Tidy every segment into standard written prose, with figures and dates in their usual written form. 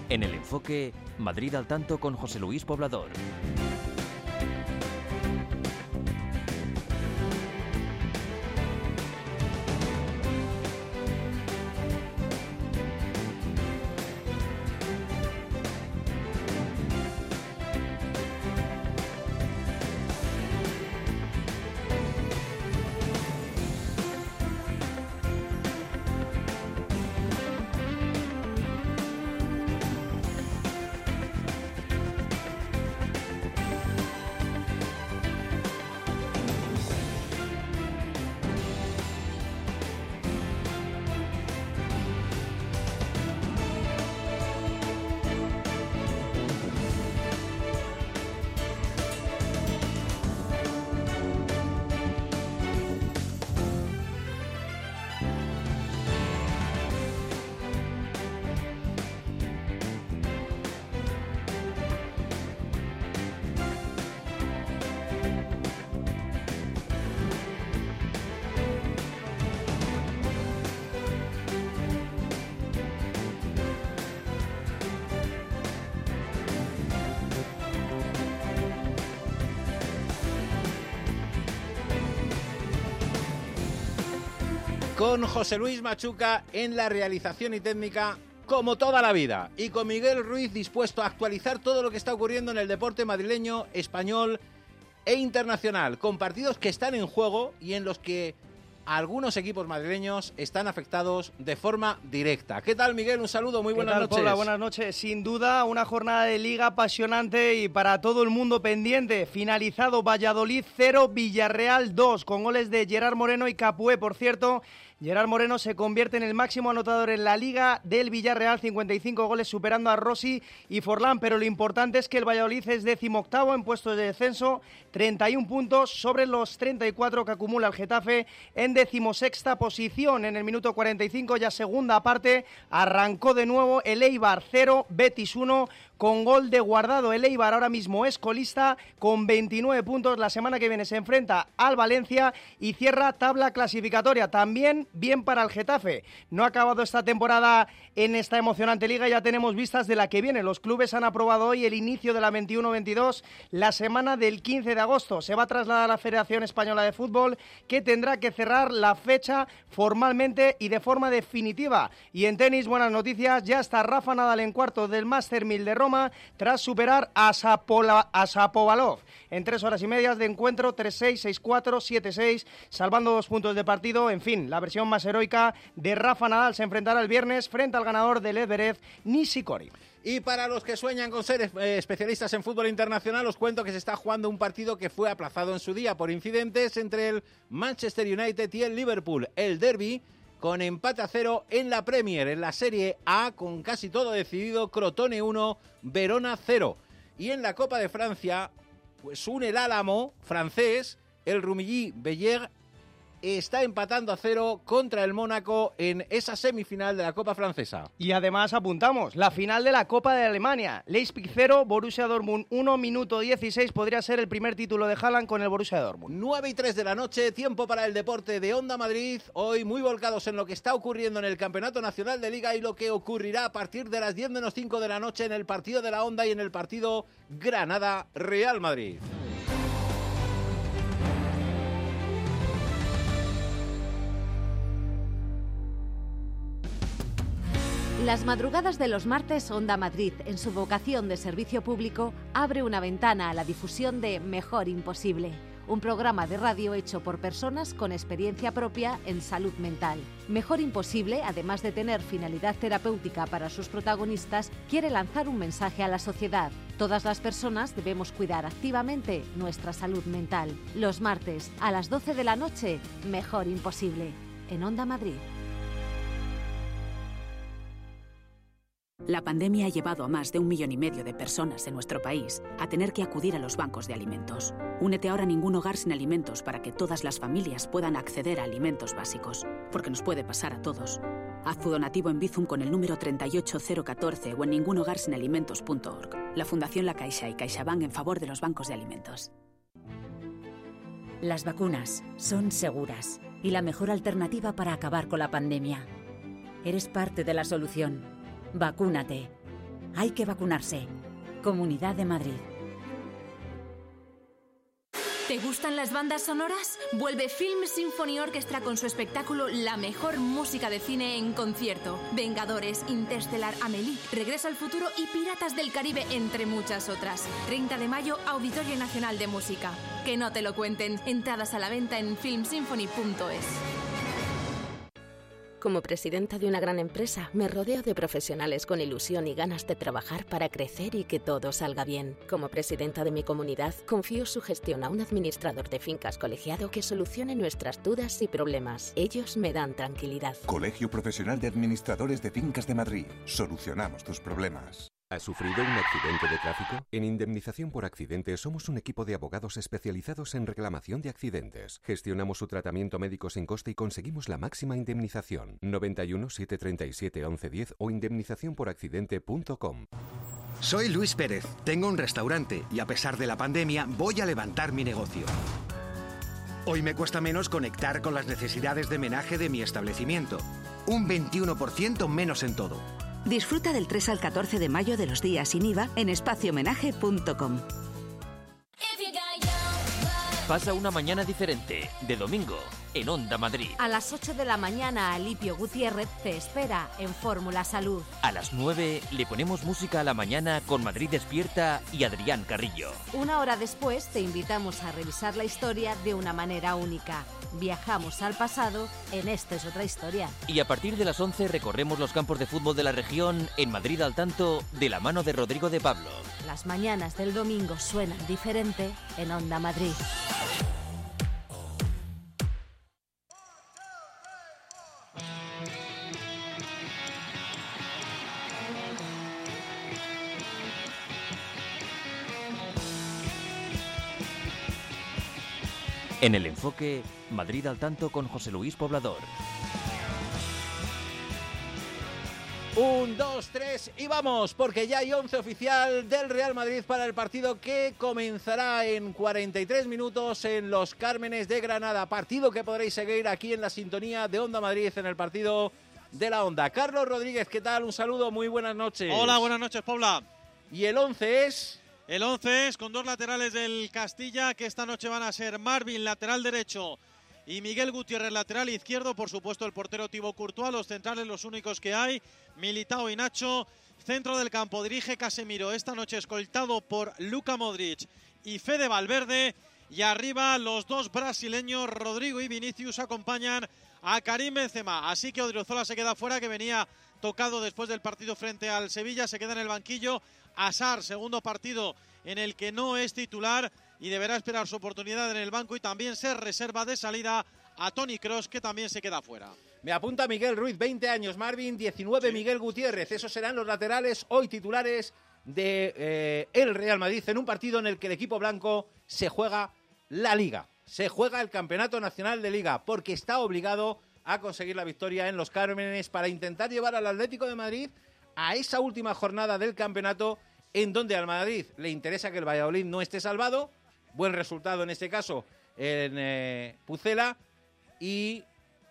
En El Enfoque, Madrid al tanto con José Luis Poblador. Con José Luis Machuca en la realización y técnica, como toda la vida. Y con Miguel Ruiz dispuesto a actualizar todo lo que está ocurriendo en el deporte madrileño, español e internacional. Con partidos que están en juego y en los que algunos equipos madrileños están afectados de forma directa. ¿Qué tal, Miguel? Un saludo, muy buenas noches. Hola, buenas noches. Sin duda, una jornada de liga apasionante y para todo el mundo pendiente. Finalizado Valladolid 0, Villarreal 2, con goles de Gerard Moreno y Capué. Por cierto, Gerard Moreno se convierte en el máximo anotador en la Liga del Villarreal, 55 goles, superando a Rossi y Forlán, pero lo importante es que el Valladolid es 18º en puestos de descenso, 31 puntos sobre los 34 que acumula el Getafe en 16ª posición. En el minuto 45, ya segunda parte, arrancó de nuevo el Eibar 0, Betis 1, con gol de Guardado. El Eibar ahora mismo es colista con 29 puntos. La semana que viene se enfrenta al Valencia y cierra tabla clasificatoria. También bien para el Getafe. No ha acabado esta temporada en esta emocionante liga, ya tenemos vistas de la que viene. Los clubes han aprobado hoy el inicio de la 21-22, la semana del 15 de agosto. Se va a trasladar a la Federación Española de Fútbol, que tendrá que cerrar la fecha formalmente y de forma definitiva. Y en tenis, buenas noticias, ya está Rafa Nadal en cuartos del Master 1000 de Roma, tras superar a Shapovalov en 3 horas y media de encuentro, 3-6, 6-4, 7-6, salvando 2 puntos de partido. En fin, la versión más heroica de Rafa Nadal se enfrentará el viernes frente al ganador del Everest, Nishikori. Y para los que sueñan con ser especialistas en fútbol internacional, os cuento que se está jugando un partido que fue aplazado en su día por incidentes entre el Manchester United y el Liverpool, el derbi, con empate a 0 en la Premier, en la Serie A, con casi todo decidido, Crotone 1, Verona 0. Y en la Copa de Francia, pues el Álamo francés, el Rumilly-Bellier, está empatando a 0 contra el Mónaco en esa semifinal de la Copa francesa. Y además apuntamos, la final de la Copa de Alemania. Leipzig 0, Borussia Dortmund 1, minuto 16, podría ser el primer título de Haaland con el Borussia Dortmund. 9:03 de la noche, tiempo para el deporte de Onda Madrid. Hoy muy volcados en lo que está ocurriendo en el Campeonato Nacional de Liga y lo que ocurrirá a partir de las 10:05 de la noche en el partido de la Onda y en el partido Granada-Real Madrid. Las madrugadas de los martes, Onda Madrid, en su vocación de servicio público, abre una ventana a la difusión de Mejor Imposible, un programa de radio hecho por personas con experiencia propia en salud mental. Mejor Imposible, además de tener finalidad terapéutica para sus protagonistas, quiere lanzar un mensaje a la sociedad. Todas las personas debemos cuidar activamente nuestra salud mental. Los martes, a las 12 de la noche, Mejor Imposible, en Onda Madrid. La pandemia ha llevado a más de 1,5 millones de personas en nuestro país a tener que acudir a los bancos de alimentos. Únete ahora a Ningún Hogar Sin Alimentos para que todas las familias puedan acceder a alimentos básicos, porque nos puede pasar a todos. Haz tu donativo en Bizum con el número 38014 o en ningunhogarsinalimentos.org. La Fundación La Caixa y CaixaBank en favor de los bancos de alimentos. Las vacunas son seguras y la mejor alternativa para acabar con la pandemia. Eres parte de la solución. Vacúnate. Hay que vacunarse. Comunidad de Madrid. ¿Te gustan las bandas sonoras? Vuelve Film Symphony Orchestra con su espectáculo La mejor música de cine en concierto. Vengadores, Interstellar, Amélie, Regreso al futuro y Piratas del Caribe, entre muchas otras. 30 de mayo, Auditorio Nacional de Música. Que no te lo cuenten. Entradas a la venta en filmsymphony.es. Como presidenta de una gran empresa, me rodeo de profesionales con ilusión y ganas de trabajar para crecer y que todo salga bien. Como presidenta de mi comunidad, confío su gestión a un administrador de fincas colegiado que solucione nuestras dudas y problemas. Ellos me dan tranquilidad. Colegio Profesional de Administradores de Fincas de Madrid. Solucionamos tus problemas. ¿Has sufrido un accidente de tráfico? En Indemnización por Accidente somos un equipo de abogados especializados en reclamación de accidentes. Gestionamos su tratamiento médico sin coste y conseguimos la máxima indemnización. 91 737 1110 o indemnizacionporaccidente.com. Soy Luis Pérez, tengo un restaurante y a pesar de la pandemia voy a levantar mi negocio. Hoy me cuesta menos conectar con las necesidades de menaje de mi establecimiento. Un 21% menos en todo. Disfruta del 3 al 14 de mayo de los días sin IVA en espaciomenaje.com. Pasa una mañana diferente, de domingo, en Onda Madrid. A las 8 de la mañana, Alipio Gutiérrez te espera en Fórmula Salud. A las 9 le ponemos música a la mañana con Madrid Despierta y Adrián Carrillo. Una hora después te invitamos a revisar la historia de una manera única. Viajamos al pasado en Esta es otra historia. Y a partir de las 11 recorremos los campos de fútbol de la región en Madrid al tanto de la mano de Rodrigo de Pablo. Las mañanas del domingo suenan diferente en Onda Madrid. En el enfoque, Madrid al tanto con José Luis Poblador. 1, 2, 3 y vamos, porque ya hay 11 oficial del Real Madrid para el partido que comenzará en 43 minutos en Los Cármenes de Granada. Partido que podréis seguir aquí en la sintonía de Onda Madrid en el partido de la Onda. Carlos Rodríguez, ¿qué tal? Un saludo, muy buenas noches. Hola, buenas noches, Pobla. ¿Y el 11 es? El 11 es con dos laterales del Castilla, que esta noche van a ser Marvin, lateral derecho, y Miguel Gutiérrez, lateral izquierdo. Por supuesto, el portero Thibaut Courtois, los centrales los únicos que hay, Militao y Nacho. Centro del campo dirige Casemiro, esta noche escoltado por Luka Modric y Fede Valverde. Y arriba los dos brasileños, Rodrigo y Vinicius, acompañan a Karim Benzema. Así que Odriozola se queda fuera, que venía tocado después del partido frente al Sevilla, se queda en el banquillo. Hazard, segundo partido en el que no es titular y deberá esperar su oportunidad en el banco, y también se reserva de salida a Toni Kroos, que también se queda fuera. Me apunta Miguel Ruiz, 20 años, Marvin, 19 sí. Miguel Gutiérrez. Esos serán los laterales hoy titulares de el Real Madrid en un partido en el que el equipo blanco se juega la Liga, se juega el Campeonato Nacional de Liga, porque está obligado a conseguir la victoria en Los Cármenes para intentar llevar al Atlético de Madrid a esa última jornada del campeonato, en donde al Madrid le interesa que el Valladolid no esté salvado. Buen resultado en este caso en Pucela, y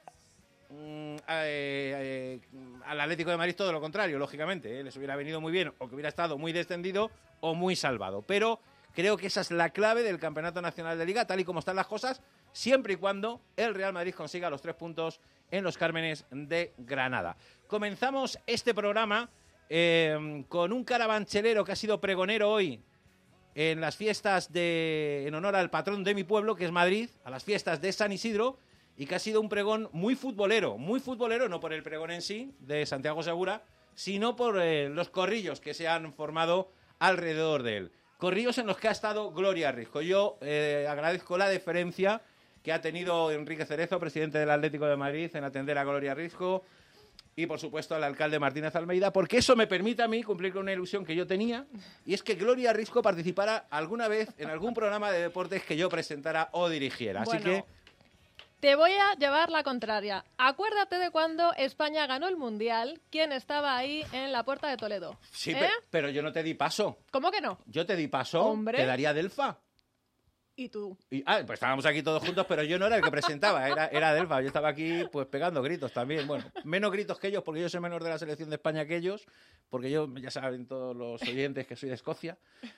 al Atlético de Madrid todo lo contrario, lógicamente, les hubiera venido muy bien o que hubiera estado muy descendido o muy salvado. Pero creo que esa es la clave del Campeonato Nacional de Liga, tal y como están las cosas, siempre y cuando el Real Madrid consiga los 3 puntos en Los Cármenes de Granada. Comenzamos este programa con un carabanchelero que ha sido pregonero hoy en las fiestas en honor al patrón de mi pueblo, que es Madrid, a las fiestas de San Isidro, y que ha sido un pregón muy futbolero, no por el pregón en sí, de Santiago Segura, sino por los corrillos que se han formado alrededor de él. Corrillos en los que ha estado Gloria Risco. Yo agradezco la deferencia que ha tenido Enrique Cerezo, presidente del Atlético de Madrid, en atender a Gloria Risco, y por supuesto al alcalde Martínez Almeida, porque eso me permite a mí cumplir con una ilusión que yo tenía, y es que Gloria Risco participara alguna vez en algún programa de deportes que yo presentara o dirigiera. Así que te voy a llevar la contraria. Acuérdate de cuando España ganó el Mundial, ¿quién estaba ahí en la Puerta de Toledo? Sí, pero yo no te di paso. ¿Cómo que no? Yo te di paso, Hombre. te daría Delfa. y tú. Pues estábamos aquí todos juntos, pero yo no era el que presentaba, era Delfa. Yo estaba aquí pues pegando gritos también. Bueno, menos gritos que ellos, porque yo soy menor de la selección de España que ellos, porque yo, ya saben todos los oyentes que soy de Escocia.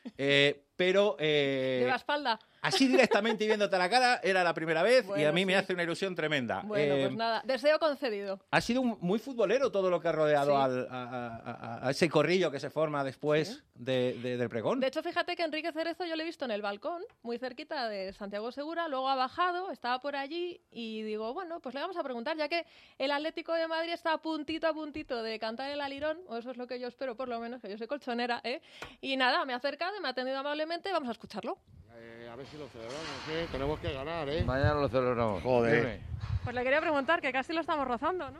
Pero... ¿De la espalda? Así directamente y viéndote a la cara, era la primera vez, bueno, y a mí me sí. hace una ilusión tremenda. Bueno, pues nada, deseo concedido. Ha sido muy futbolero todo lo que ha rodeado Sí. a ese corrillo que se forma después del pregón. De hecho, fíjate que Enrique Cerezo yo lo he visto en el balcón, muy cerquita de Santiago Segura, luego ha bajado, estaba por allí y digo, bueno, pues le vamos a preguntar, ya que el Atlético de Madrid está a puntito de cantar el alirón, o eso es lo que yo espero por lo menos, que yo soy colchonera, ¿eh? Y nada, me ha acercado, me ha atendido amablemente, vamos a escucharlo. A ver si lo celebramos, tenemos que ganar, ¿eh? Mañana lo celebramos. Joder. Pues le quería preguntar, que casi lo estamos rozando, ¿no?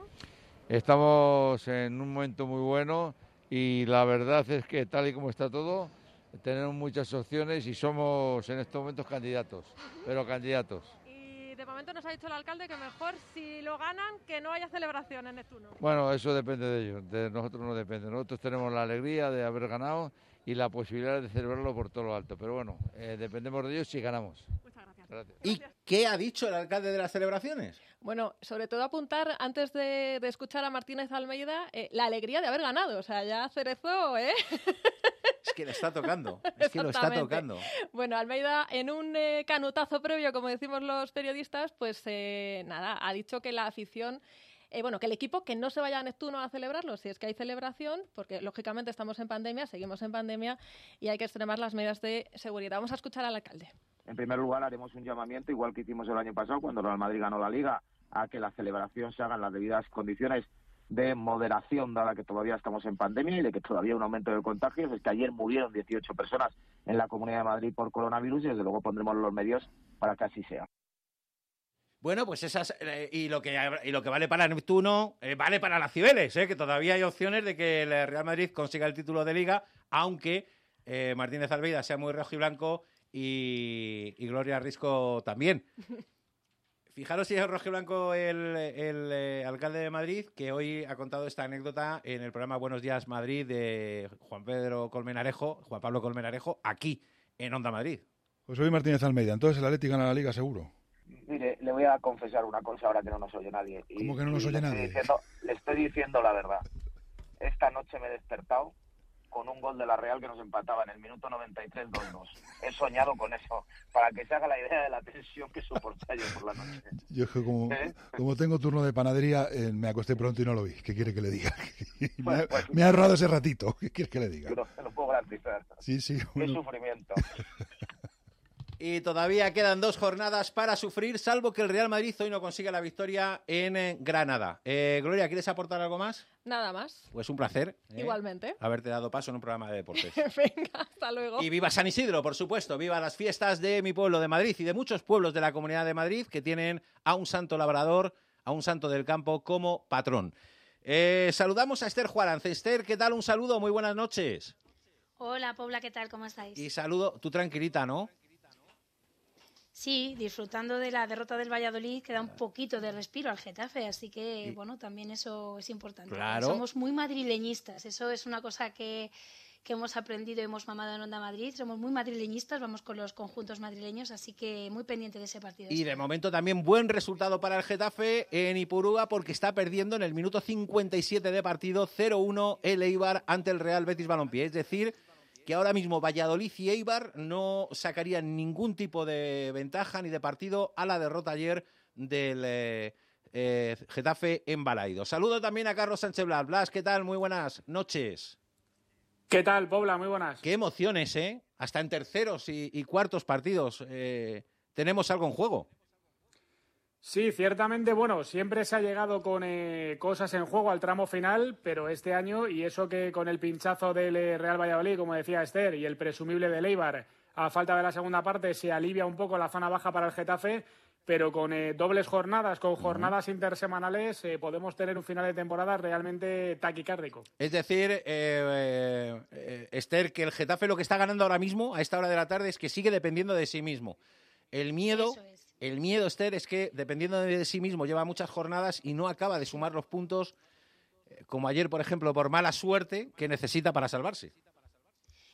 Estamos en un momento muy bueno y la verdad es que tal y como está todo, tenemos muchas opciones y somos en estos momentos candidatos, pero candidatos. Y de momento nos ha dicho el alcalde que mejor si lo ganan que no haya celebración en Neptuno. Bueno, eso depende de ellos, de nosotros no depende. Nosotros tenemos la alegría de haber ganado y la posibilidad de celebrarlo por todo lo alto, pero bueno, dependemos de ellos si ganamos. Muchas gracias. Gracias. ¿Y qué ha dicho el alcalde de las celebraciones? Bueno, sobre todo apuntar, antes de escuchar a Martínez Almeida, la alegría de haber ganado. O sea, ya Cerezo, ¿eh? Es que le está tocando, es que lo está tocando. Bueno, Almeida, en un canutazo previo, como decimos los periodistas, pues nada, ha dicho que la afición... que el equipo que no se vaya a Neptuno a celebrarlo, si es que hay celebración, porque lógicamente estamos en pandemia, seguimos en pandemia y hay que extremar las medidas de seguridad. Vamos a escuchar al alcalde. En primer lugar, haremos un llamamiento, igual que hicimos el año pasado cuando Real Madrid ganó la Liga, a que la celebración se haga en las debidas condiciones de moderación, dada que todavía estamos en pandemia y de que todavía hay un aumento de contagios. Es que ayer murieron 18 personas en la Comunidad de Madrid por coronavirus y desde luego pondremos los medios para que así sea. Bueno, pues esas y lo que vale para Neptuno vale para las Cibeles, que todavía hay opciones de que el Real Madrid consiga el título de Liga, aunque Martínez Almeida sea muy rojo y blanco y Gloria Risco también. Fijaros si es rojo y blanco el alcalde de Madrid, que hoy ha contado esta anécdota en el programa Buenos Días Madrid de Juan Pablo Colmenarejo, aquí en Onda Madrid. Pues soy Martínez Almeida, entonces el Atleti gana la Liga seguro. Mire, le voy a confesar una cosa ahora que no nos oye nadie. ¿Cómo que no nos oye nadie? Le estoy diciendo la verdad. Esta noche me he despertado con un gol de la Real que nos empataba en el minuto 93, 2-2. He soñado con eso, para que se haga la idea de la tensión que soporté yo por la noche. Yo es que como tengo turno de panadería, me acosté pronto y no lo vi. ¿Qué quiere que le diga? Me ha ahorrado ese ratito. ¿Qué quiere que le diga? Te lo puedo garantizar. Sí. Qué sufrimiento. Y todavía quedan 2 jornadas para sufrir, salvo que el Real Madrid hoy no consiga la victoria en Granada. Gloria, ¿quieres aportar algo más? Nada más. Pues un placer. Igualmente. Haberte dado paso en un programa de deportes. Venga, hasta luego. Y viva San Isidro, por supuesto. Viva las fiestas de mi pueblo de Madrid y de muchos pueblos de la Comunidad de Madrid que tienen a un santo labrador, a un santo del campo como patrón. Saludamos a Esther Juarance. Esther, ¿qué tal? Un saludo, muy buenas noches. Hola, Pobla, ¿qué tal? ¿Cómo estáis? Y saludo, tú tranquilita, ¿no? Sí, disfrutando de la derrota del Valladolid, que da un poquito de respiro al Getafe, así que, bueno, también eso es importante. Claro. Somos muy madrileñistas, eso es una cosa que hemos aprendido y hemos mamado en Onda Madrid. Somos muy madrileñistas, vamos con los conjuntos madrileños, así que muy pendiente de ese partido. Y de momento también buen resultado para el Getafe en Ipurúa, porque está perdiendo en el minuto 57 de partido 0-1 el Eibar ante el Real Betis Balompié. Es decir, que ahora mismo Valladolid y Eibar no sacarían ningún tipo de ventaja ni de partido a la derrota ayer del Getafe en Balaido. Saludo también a Carlos Sánchez Blas. Blas, ¿qué tal? Muy buenas noches. ¿Qué tal, Pobla? Muy buenas. Qué emociones, ¿eh? Hasta en terceros y cuartos partidos tenemos algo en juego. Sí, ciertamente, bueno, siempre se ha llegado con cosas en juego al tramo final, pero este año, y eso que con el pinchazo del Real Valladolid, como decía Esther, y el presumible del Eibar, a falta de la segunda parte, se alivia un poco la zona baja para el Getafe, pero con dobles jornadas, con jornadas intersemanales, podemos tener un final de temporada realmente taquicárdico. Es decir, Esther, que el Getafe lo que está ganando ahora mismo, a esta hora de la tarde, es que sigue dependiendo de sí mismo. El miedo, Esther, es que dependiendo de sí mismo lleva muchas jornadas y no acaba de sumar los puntos, como ayer, por ejemplo, por mala suerte, que necesita para salvarse.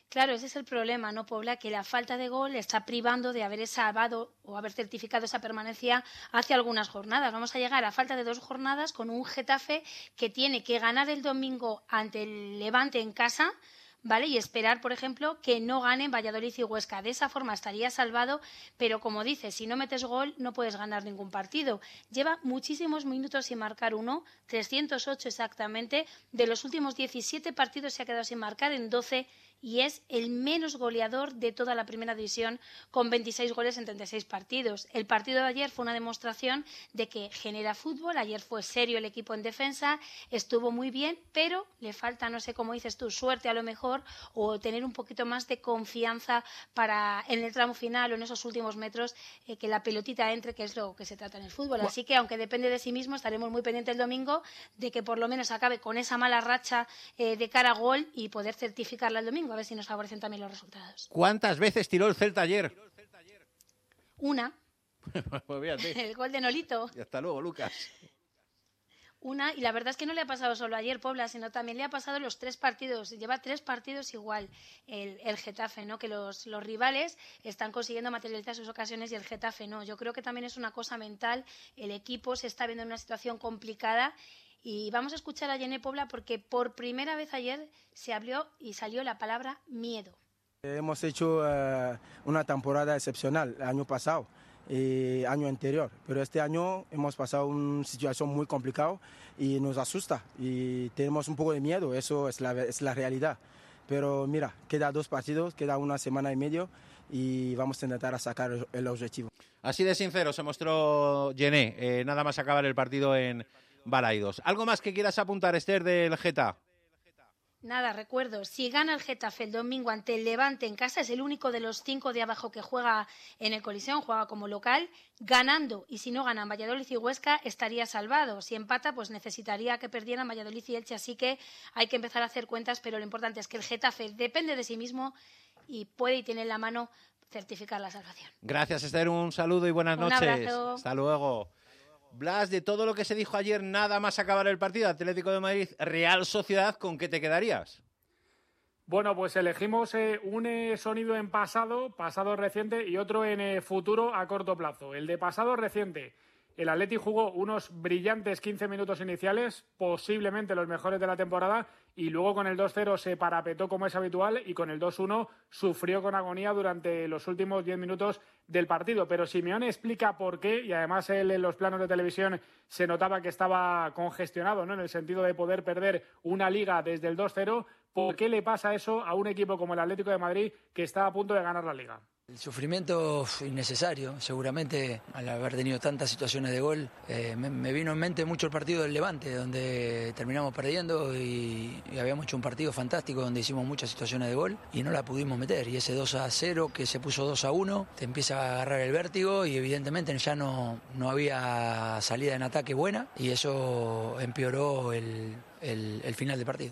Claro, ese es el problema, ¿no, Pobla? Que la falta de gol está privando de haber salvado o haber certificado esa permanencia hace algunas jornadas. Vamos a llegar a falta de 2 jornadas con un Getafe que tiene que ganar el domingo ante el Levante en casa, ¿vale? Y esperar, por ejemplo, que no ganen Valladolid y Huesca. De esa forma estaría salvado, pero como dices, si no metes gol no puedes ganar ningún partido. Lleva muchísimos minutos sin marcar uno, 308 exactamente. De los últimos 17 partidos se ha quedado sin marcar en 12 y es el menos goleador de toda la primera división, con 26 goles en 36 partidos. El partido de ayer fue una demostración de que genera fútbol. Ayer fue serio el equipo en defensa, estuvo muy bien, pero le falta, no sé cómo dices tú, suerte a lo mejor, o tener un poquito más de confianza para en el tramo final o en esos últimos metros que la pelotita entre, que es lo que se trata en el fútbol. Así que, aunque depende de sí mismo, estaremos muy pendientes el domingo de que por lo menos acabe con esa mala racha de cara a gol y poder certificarla el domingo, a ver si nos favorecen también los resultados. ¿Cuántas veces tiró el Celta ayer? Una. Pues fíjate. El gol de Nolito. Y hasta luego, Lucas. Una, y la verdad es que no le ha pasado solo ayer, Pobla, sino también le ha pasado los 3 partidos. Lleva 3 partidos igual el Getafe, ¿no? Que los rivales están consiguiendo materializar sus ocasiones y el Getafe no. Yo creo que también es una cosa mental. El equipo se está viendo en una situación complicada. Y vamos a escuchar a Yené Pobla porque por primera vez ayer se habló y salió la palabra miedo. Hemos hecho una temporada excepcional el año pasado y año anterior, pero este año hemos pasado una situación muy complicada y nos asusta y tenemos un poco de miedo, eso es la realidad. Pero mira, queda 2 partidos, queda una semana y medio y vamos a intentar sacar el objetivo. Así de sincero se mostró Yené, nada más acabar el partido en Balaidos. ¿Algo más que quieras apuntar, Esther, del Geta? Nada, recuerdo, si gana el Getafe el domingo ante el Levante en casa, es el único de los 5 de abajo que juega en el Coliseo, juega como local, ganando, y si no ganan Valladolid y Huesca, estaría salvado. Si empata, pues necesitaría que perdieran Valladolid y Elche, así que hay que empezar a hacer cuentas, pero lo importante es que el Getafe depende de sí mismo y puede y tiene en la mano certificar la salvación. Gracias, Esther, un saludo y buenas noches. Un abrazo. Hasta luego. Blas, de todo lo que se dijo ayer, nada más acabar el partido, Atlético de Madrid, Real Sociedad, ¿con qué te quedarías? Bueno, pues elegimos un sonido en pasado reciente y otro en futuro a corto plazo. El de pasado reciente, el Atleti jugó unos brillantes 15 minutos iniciales, posiblemente los mejores de la temporada, y luego con el 2-0 se parapetó como es habitual y con el 2-1 sufrió con agonía durante los últimos 10 minutos del partido. Pero Simeone explica por qué, y además él en los planos de televisión se notaba que estaba congestionado, ¿no? En el sentido de poder perder una liga desde el 2-0. ¿Por qué le pasa eso a un equipo como el Atlético de Madrid que está a punto de ganar la liga? El sufrimiento innecesario, seguramente al haber tenido tantas situaciones de gol. Me vino en mente mucho el partido del Levante, donde terminamos perdiendo y habíamos hecho un partido fantástico donde hicimos muchas situaciones de gol y no la pudimos meter. Y ese 2-0 que se puso 2-1, te empieza a agarrar el vértigo y evidentemente ya no había salida en ataque buena y eso empeoró el final del partido.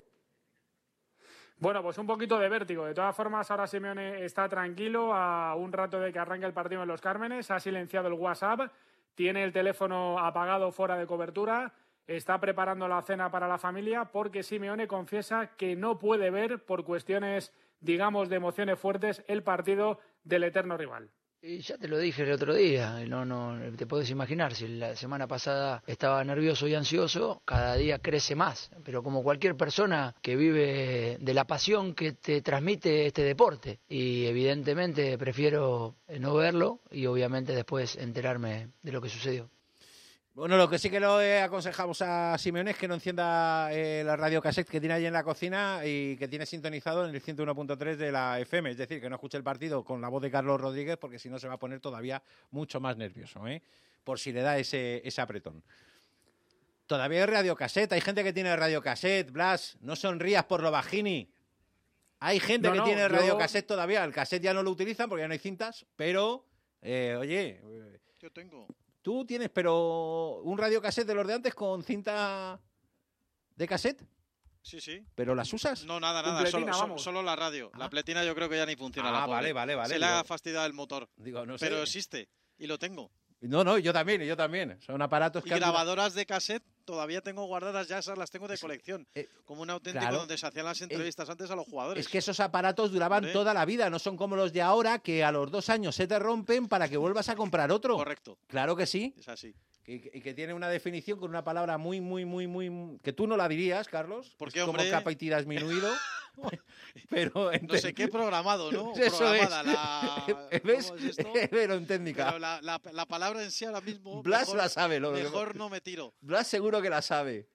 Bueno, pues un poquito de vértigo. De todas formas, ahora Simeone está tranquilo a un rato de que arranque el partido en Los Cármenes. Ha silenciado el WhatsApp, tiene el teléfono apagado fuera de cobertura, está preparando la cena para la familia porque Simeone confiesa que no puede ver, por cuestiones, digamos, de emociones fuertes, el partido del eterno rival. Y ya te lo dije el otro día, no te puedes imaginar, si la semana pasada estaba nervioso y ansioso, cada día crece más, pero como cualquier persona que vive de la pasión que te transmite este deporte, y evidentemente prefiero no verlo y obviamente después enterarme de lo que sucedió. Bueno, lo que sí que le aconsejamos a Simeone es que no encienda la radio cassette que tiene ahí en la cocina y que tiene sintonizado en el 101.3 de la FM. Es decir, que no escuche el partido con la voz de Carlos Rodríguez porque si no se va a poner todavía mucho más nervioso, por si le da ese apretón. Todavía hay radio cassette, hay gente que tiene radio cassette, Blas, no sonrías por lo bajini. Hay gente que tiene radio cassette todavía, el cassette ya no lo utilizan porque ya no hay cintas, pero, oye... Yo tengo... ¿Tú tienes, pero un radiocassette de los de antes con cinta de cassette? Sí, sí. ¿Pero las usas? No, nada. Solo la radio. La pletina yo creo que ya ni funciona. Vale. Se le ha fastidiado el motor. Digo, no sé. Pero existe y lo tengo. No, yo también. Son aparatos que... Y grabadoras de cassette todavía tengo guardadas, ya esas las tengo de colección. Como un auténtico donde se hacían las entrevistas antes a los jugadores. Es que esos aparatos duraban toda la vida, no son como los de ahora, que a los 2 años se te rompen para que vuelvas a comprar otro. Correcto. Claro que sí. Es así. Y que tiene una definición con una palabra muy, que tú no la dirías, Carlos. Porque, es como capacidad disminuido. Pero no sé qué programado, ¿no? Eso programada, es. ¿Ves? ¿Cómo es esto? Pero en técnica. Pero la palabra en sí ahora mismo... Blas mejor, la sabe. Mejor no me tiro. Blas seguro que la sabe.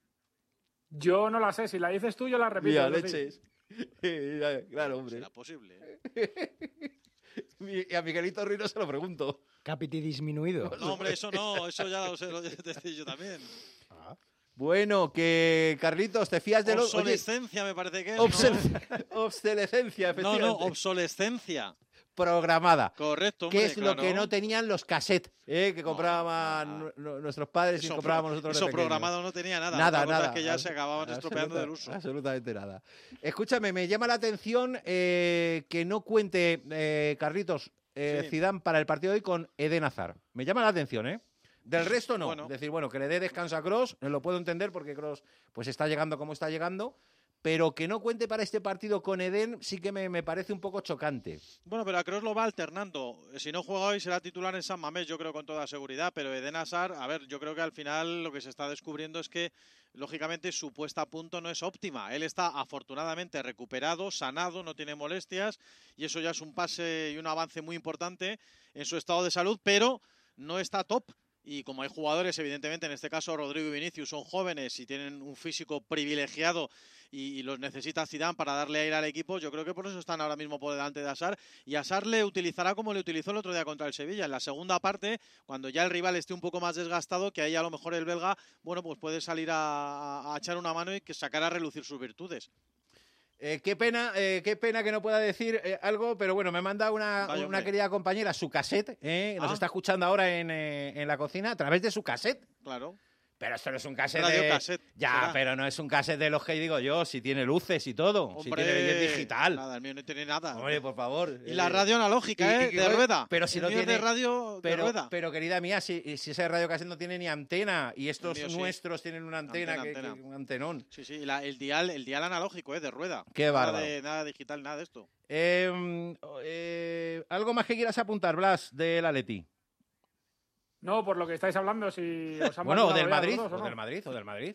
Yo no la sé. Si la dices tú, yo la repito. Mira, leches. Claro, hombre. ¿Será posible? Y a Miguelito Ruiz se lo pregunto. Capiti disminuido. No, hombre, eso no. Eso ya lo sé decir yo también. Bueno, que Carlitos, ¿te fías de los... Obsolescencia me parece que es, Obsolescencia, efectivamente. No, obsolescencia. Programada. Correcto, hombre, que es lo que no tenían los cassettes que compraban nuestros padres y comprábamos nosotros. Eso programado no tenía nada. Nada. Que ya se acababan estropeando del uso. Absolutamente nada. Escúchame, me llama la atención que no cuente Carlitos Zidane para el partido de hoy con Eden Hazard. Me llama la atención, ¿eh? Del resto no. Es decir, que le dé descanso a Kroos, lo puedo entender porque Kroos pues está llegando como está llegando. Pero que no cuente para este partido con Eden sí que me parece un poco chocante. Bueno, pero a Kroos lo va alternando. Si no juega hoy será titular en San Mamés, yo creo con toda seguridad. Pero Eden Hazard, a ver, yo creo que al final lo que se está descubriendo es que, lógicamente, su puesta a punto no es óptima. Él está afortunadamente recuperado, sanado, no tiene molestias. Y eso ya es un pase y un avance muy importante en su estado de salud, pero no está top. Y como hay jugadores, evidentemente, en este caso Rodrigo y Vinicius, son jóvenes y tienen un físico privilegiado y los necesita Zidane para darle aire al equipo, yo creo que por eso están ahora mismo por delante de Hazard. Y Hazard le utilizará como le utilizó el otro día contra el Sevilla. En la segunda parte, cuando ya el rival esté un poco más desgastado, que ahí a lo mejor el belga, pues puede salir a echar una mano y que sacar a relucir sus virtudes. Qué pena que no pueda decir algo, pero bueno, me manda una querida compañera su cassette, nos está escuchando ahora en la cocina a través de su cassette. Claro. Pero esto no es un cassette cassette, ya, será. Pero no es un cassette de los que digo yo, si tiene luces y todo, hombre, si tiene digital. Nada, el mío no tiene nada. Hombre, por favor. Y la radio analógica, de rueda. Pero si no tiene de radio de rueda. Pero querida mía, si ese radio cassette no tiene ni antena y estos nuestros tienen una antena. Un antenón. Sí, el dial analógico, de rueda. Qué bárbaro. Nada digital, nada de esto. ¿Algo más que quieras apuntar, Blas, del Atleti? No, por lo que estáis hablando, si os han o del Madrid, dos, ¿o no? o del Madrid.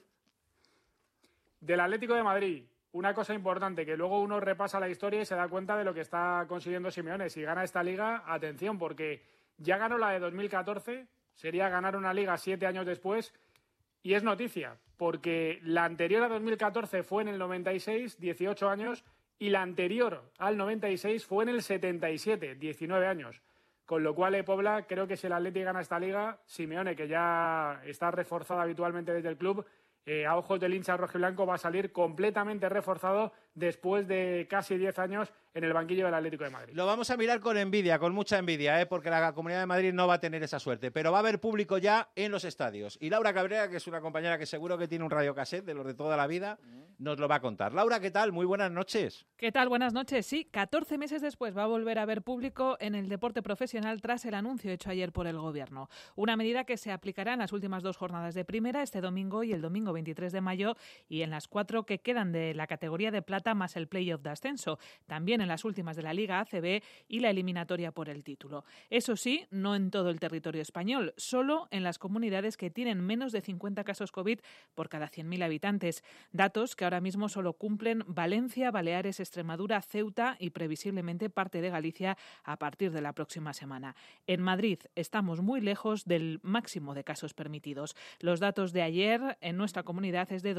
Del Atlético de Madrid, una cosa importante, que luego uno repasa la historia y se da cuenta de lo que está consiguiendo Simeone. Si gana esta liga, atención, porque ya ganó la de 2014, sería ganar una liga 7 años después, y es noticia, porque la anterior a 2014 fue en el 96, 18 años, y la anterior al 96 fue en el 77, 19 años. Con lo cual, Pobla, creo que si el Atleti gana esta liga, Simeone, que ya está reforzado habitualmente desde el club, a ojos del hincha rojiblanco va a salir completamente reforzado después de casi 10 años en el banquillo del Atlético de Madrid. Lo vamos a mirar con envidia, con mucha envidia, porque la Comunidad de Madrid no va a tener esa suerte, pero va a haber público ya en los estadios. Y Laura Cabrera, que es una compañera que seguro que tiene un radiocassette de los de toda la vida, nos lo va a contar. Laura, ¿qué tal? Muy buenas noches. ¿Qué tal? Buenas noches. Sí, 14 meses después va a volver a haber público en el deporte profesional tras el anuncio hecho ayer por el Gobierno. Una medida que se aplicará en las últimas 2 jornadas de primera, este domingo y el domingo 23 de mayo, y en las 4 que quedan de la categoría de plata más el play-off de ascenso, también en las últimas de la Liga ACB y la eliminatoria por el título. Eso sí, no en todo el territorio español, solo en las comunidades que tienen menos de 50 casos COVID por cada 100.000 habitantes, datos que ahora mismo solo cumplen Valencia, Baleares, Extremadura, Ceuta y previsiblemente parte de Galicia a partir de la próxima semana. En Madrid estamos muy lejos del máximo de casos permitidos. Los datos de ayer en nuestra comunidad es de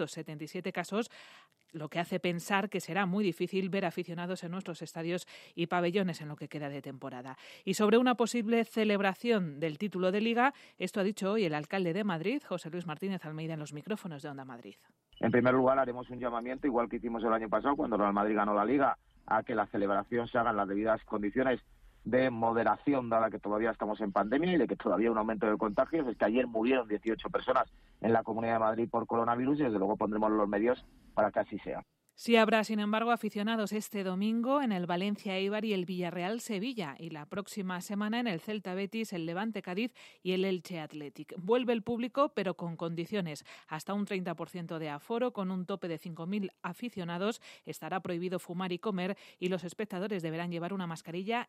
277 casos, lo que hace pensar que será muy difícil ver aficionados en nuestros estadios y pabellones en lo que queda de temporada. Y sobre una posible celebración del título de Liga, esto ha dicho hoy el alcalde de Madrid, José Luis Martínez Almeida, en los micrófonos de Onda Madrid. En primer lugar, haremos un llamamiento, igual que hicimos el año pasado, cuando el Real Madrid ganó la Liga, a que la celebración se haga en las debidas condiciones de moderación, dada que todavía estamos en pandemia y de que todavía hay un aumento de contagios. Es que ayer murieron 18 personas en la Comunidad de Madrid por coronavirus y desde luego pondremos los medios para que así sea. Sí habrá, sin embargo, aficionados este domingo en el Valencia Eibar y el Villarreal Sevilla, y la próxima semana en el Celta Betis, el Levante Cádiz y el Elche Athletic. Vuelve el público, pero con condiciones. Hasta un 30% de aforo, con un tope de 5.000 aficionados. Estará prohibido fumar y comer, y los espectadores deberán llevar una mascarilla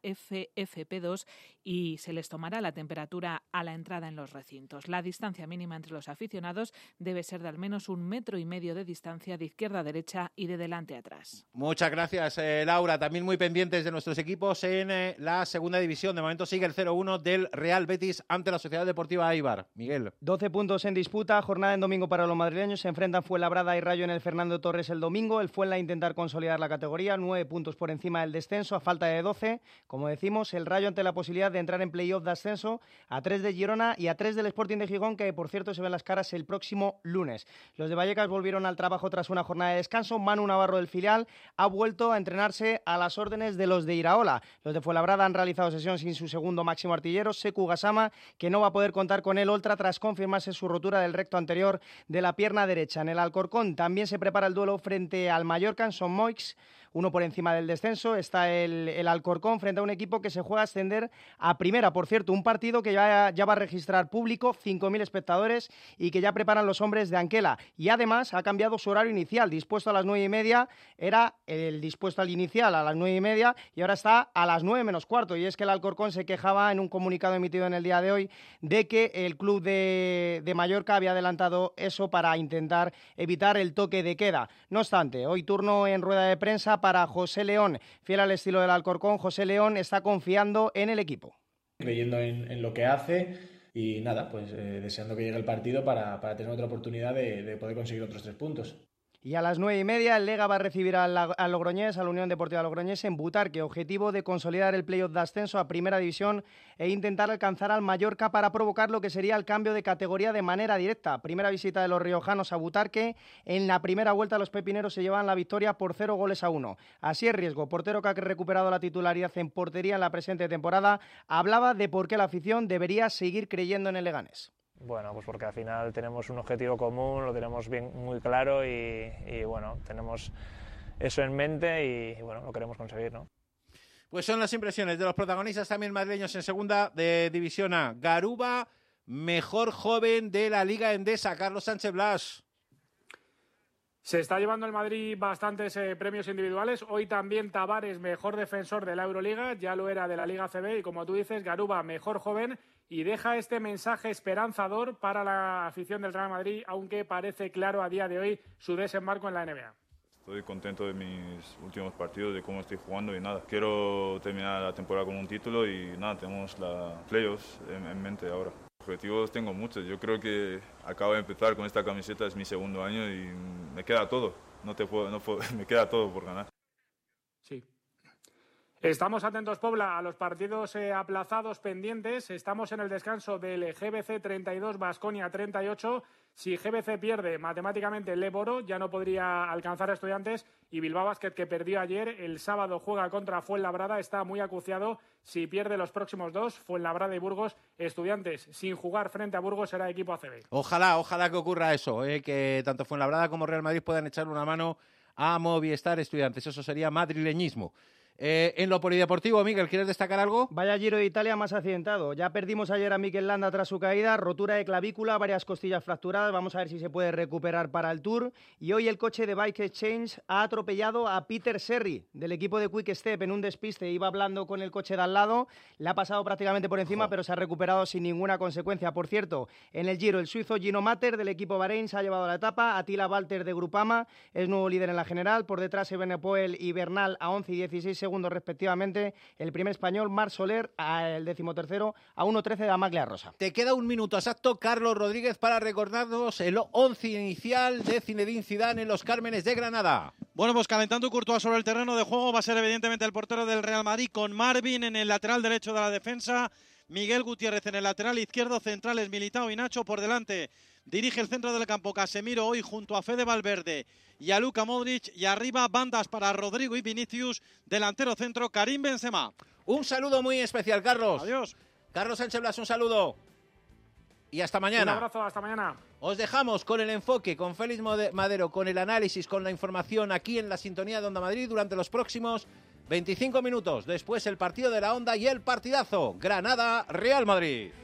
FFP2 y se les tomará la temperatura a la entrada en los recintos. La distancia mínima entre los aficionados debe ser de al menos 1,5 metros de distancia de izquierda a derecha y de delante a atrás. Muchas gracias, Laura. También muy pendientes de nuestros equipos en la segunda división. De momento sigue el 0-1 del Real Betis ante la Sociedad Deportiva Eibar. Miguel. 12 puntos en disputa, jornada en domingo para los madrileños. Se enfrentan Fuenlabrada y Rayo en el Fernando Torres el domingo. El Fuenla intentar consolidar la categoría, 9 puntos por encima del descenso, a falta de 12. Como decimos, el Rayo ante la posibilidad de entrar en playoff de ascenso, a 3 de Girona y a 3 del Sporting de Gijón, que por cierto se ven las caras el próximo lunes. Los de Vallecas volvieron al trabajo tras una jornada de descanso. Manu Navarro del filial ha vuelto a entrenarse a las órdenes de los de Iraola. Los de Fuenlabrada han realizado sesión sin su segundo máximo artillero, Sekou Gassama, que no va a poder contar con el Oltra tras confirmarse su rotura del recto anterior de la pierna derecha. En el Alcorcón también se prepara el duelo frente al Mallorca en Son Moix. Uno por encima del descenso está el Alcorcón frente a un equipo que se juega a ascender a primera. Por cierto, un partido que ya va a registrar público, 5.000 espectadores, y que ya preparan los hombres de Anquela. Y además ha cambiado su horario inicial, dispuesto a las 9:30, era el dispuesto al inicial a las 9:30 y ahora está a las 9 menos cuarto. Y es que el Alcorcón se quejaba en un comunicado emitido en el día de hoy de que el club de Mallorca había adelantado eso para intentar evitar el toque de queda. No obstante, hoy turno en rueda de prensa para José León. Fiel al estilo del Alcorcón, José León está confiando en el equipo. Creyendo en lo que hace y nada, pues deseando que llegue el partido para tener otra oportunidad de poder conseguir otros 3 puntos. Y a las 9:30 el Lega va a recibir al Logroñés, a la Unión Deportiva Logroñés en Butarque, objetivo de consolidar el playoff de ascenso a Primera División e intentar alcanzar al Mallorca para provocar lo que sería el cambio de categoría de manera directa. Primera visita de los riojanos a Butarque. En la primera vuelta los pepineros se llevan la victoria por 0-1. Así es Riesgo, portero que ha recuperado la titularidad en portería en la presente temporada, hablaba de por qué la afición debería seguir creyendo en el Leganés. Bueno, pues porque al final tenemos un objetivo común, lo tenemos muy claro y bueno, tenemos eso en mente y bueno, lo queremos conseguir, ¿no? Pues son las impresiones de los protagonistas también madrileños en segunda de División A. Garuba, mejor joven de la Liga Endesa, Carlos Sánchez Blas. Se está llevando el Madrid bastantes premios individuales. Hoy también Tavares, mejor defensor de la Euroliga, ya lo era de la Liga CB y como tú dices, Garuba, mejor joven, y deja este mensaje esperanzador para la afición del Real Madrid, aunque parece claro a día de hoy su desembarco en la NBA. Estoy contento de mis últimos partidos, de cómo estoy jugando y nada. Quiero terminar la temporada con un título y nada, tenemos la playoffs en mente ahora. Objetivos tengo muchos. Yo creo que acabo de empezar con esta camiseta, es mi segundo año y me queda todo. Me queda todo por ganar. Sí. Estamos atentos, Pobla, a los partidos aplazados pendientes. Estamos en el descanso del GBC 32, Baskonia 38. Si GBC pierde, matemáticamente Le Boro ya no podría alcanzar a Estudiantes, y Bilbao Basket, que perdió ayer, el sábado juega contra Fuenlabrada, está muy acuciado. Si pierde los próximos dos, Fuenlabrada y Burgos, Estudiantes sin jugar frente a Burgos será equipo ACB. Ojalá que ocurra eso, que tanto Fuenlabrada como Real Madrid puedan echarle una mano a Movistar Estudiantes. Eso sería madrileñismo. En lo polideportivo, Miguel, ¿quieres destacar algo? Vaya Giro de Italia más accidentado. Ya perdimos ayer a Mikel Landa tras su caída, rotura de clavícula, varias costillas fracturadas. Vamos a ver si se puede recuperar para el Tour. Y hoy el coche de Bike Exchange ha atropellado a Peter Serri, del equipo de Quick Step, en un despiste. Iba hablando con el coche de al lado, le ha pasado prácticamente por encima, pero se ha recuperado sin ninguna consecuencia. Por cierto, en el Giro, el suizo Gino Mater, del equipo Bahrein, se ha llevado la etapa. Attila Walter, de Grupama, es nuevo líder en la general. Por detrás, Evenepoel y Bernal a 11 y 16 segundos respectivamente. El primer español, Marc Soler, el 13º, a 1.13 de Amaglia Rosa. Te queda un minuto exacto, Carlos Rodríguez, para recordarnos el 11 inicial de Zinedine Zidane en los Cármenes de Granada. Bueno, pues calentando Courtois sobre el terreno de juego va a ser evidentemente el portero del Real Madrid, con Marvin en el lateral derecho de la defensa, Miguel Gutiérrez en el lateral izquierdo, centrales Militao y Nacho por delante. Dirige el centro del campo Casemiro hoy junto a Fede Valverde y a Luka Modric, y arriba bandas para Rodrigo y Vinicius, delantero centro Karim Benzema. Un saludo muy especial, Carlos. Adiós. Carlos Sánchez Blas, un saludo. y hasta mañana. Un abrazo, hasta mañana. Os dejamos con el enfoque, con Félix Madero, con el análisis, con la información aquí en la sintonía de Onda Madrid durante los próximos 25 minutos. Después el partido de la Onda y el partidazo Granada-Real Madrid.